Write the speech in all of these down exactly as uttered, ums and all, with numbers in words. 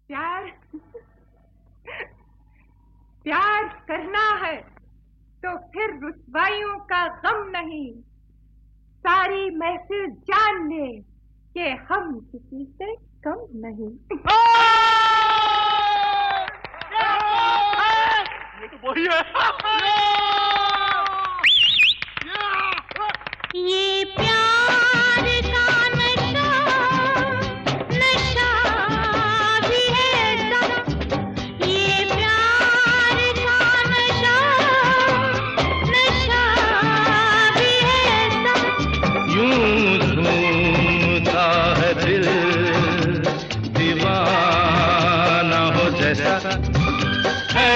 प्यार प्यार करना है तो फिर रुसवाइयों का गम नहीं। सारी महफिल जान ले कि हम किसी से कम नहीं। ये तो वही है। ये प्यार का नशा नशा भी है सब। ये प्यार का नशा नशा भी है सब। यूं झूमता है दिल दीवाना हो जैसा है।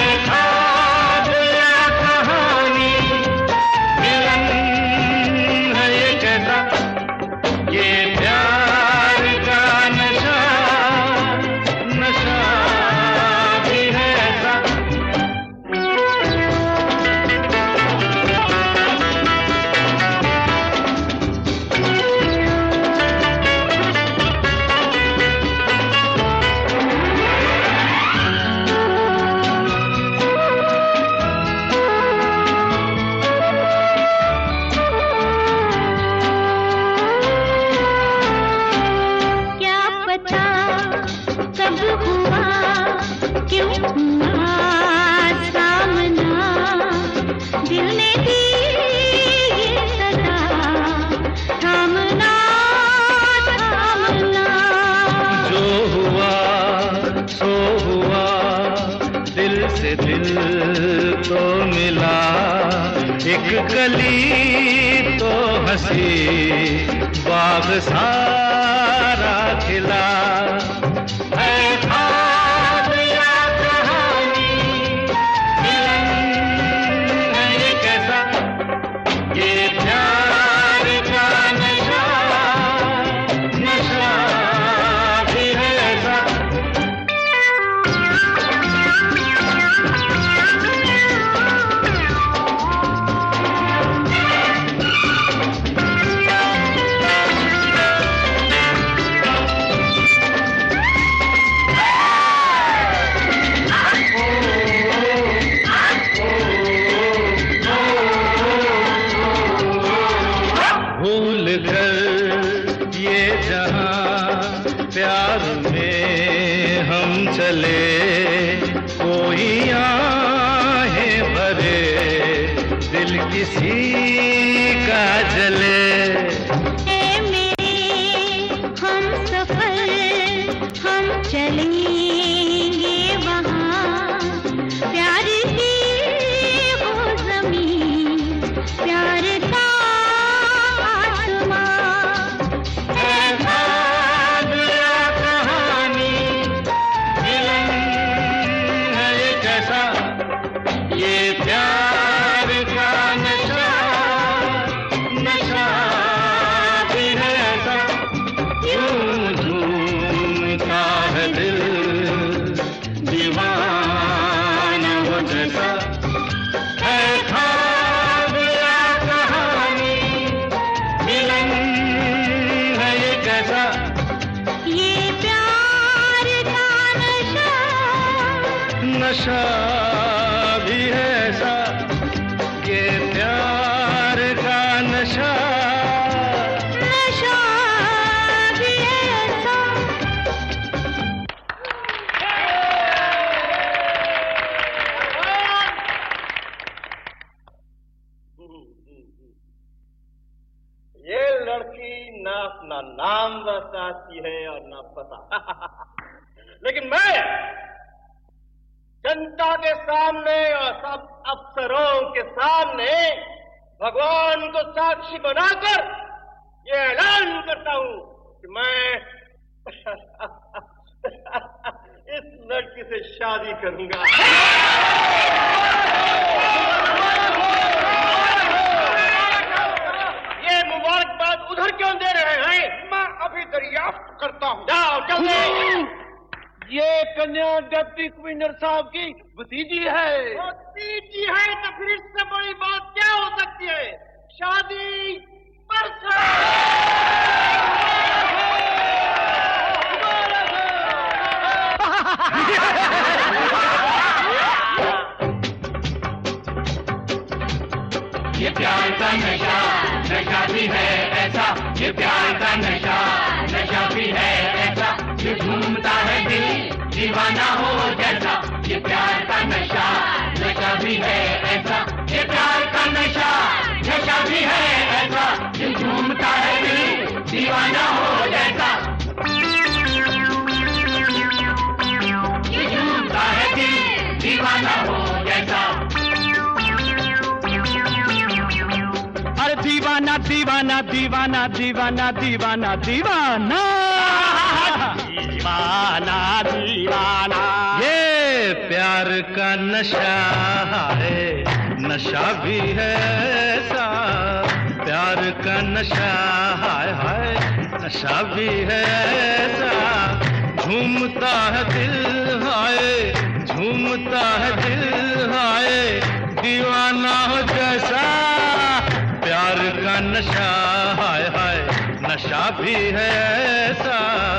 कली तो हंसी बाग सारा खिला है। ख्वाब या कहानी मिलन है ये कैसा। ये प्यार का नशा नशा भी है ऐसा। प्यार में हम चले कोई आहें भरे दिल किसी का जले। ए मेरे हम सफर हम चलेंगे वहाँ प्यार की वो ज़मीन प्यार का आसमां। ये प्यार का नशा नशा भी है ऐसा। यूं झूमता है दिल दीवाना हो जैसा है। ख्वाब या कहानी मिलन है ये कैसा। ये प्यार का नशा नशा भी है ऐसा। ये प्यार का नशा नशा भी है ऐसा। ये लड़की ना अपना नाम बताती है और ना पता। लेकिन मैं जनता के सामने और सब अफसरों के सामने भगवान को साक्षी बनाकर ये ऐलान करता हूं कि मैं इस लड़की से शादी करूंगा। ये मुबारकबाद उधर क्यों दे रहे हैं? मैं अभी दरियाफ्त करता हूं। जाओ जल्दी। ये कन्या डिप्टी कमिश्नर साहब की भतीजी है। भतीजी है तो फिर इससे बड़ी बात क्या हो सकती है? शादी परसों। भी है ऐसा ये प्यार का नशा, नशा भी है ऐसा ये झूमता है दिल दीवाना हो जैसा, ये प्यार का नशा, नशा भी है ऐसा ये प्यार का नशा, नशा भी है ऐसा ये झूमता है दिल दीवाना हो जैसा, ये झूमता है दिल दीवाना हो जैसा। अरे दीवाना दीवाना दीवाना दीवाना दीवाना दीवाना दीवाना दीवाना, ये प्यार का नशा है, नशा भी है ऐसा प्यार का नशा है, है नशा भी है ऐसा झूमता है दिल हाय, झूमता है दिल हाय दीवाना हो जैसा, प्यार का नशा हाय हाय नशा भी है ऐसा।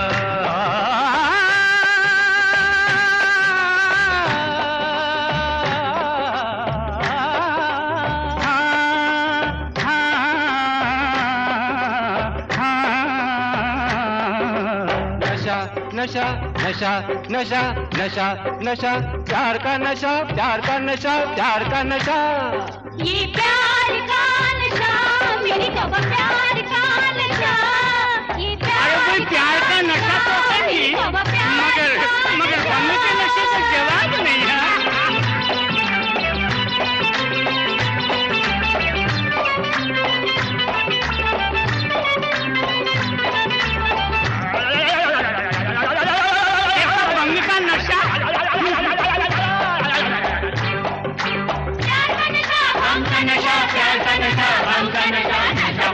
नशा नशा नशा नशा नशा प्यार का नशा, प्यार का नशा, प्यार का नशा, ये प्यार का नशा मेरी कब प्यार का नशा, ये प्यार अरे कोई प्यार का नशा तो है ही, मगर मगर बम्बे के नशे का जवाब नहीं है।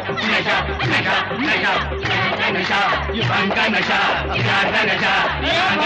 नशा, नशा, नशा, ये भांग का नशा, प्यार का नशा,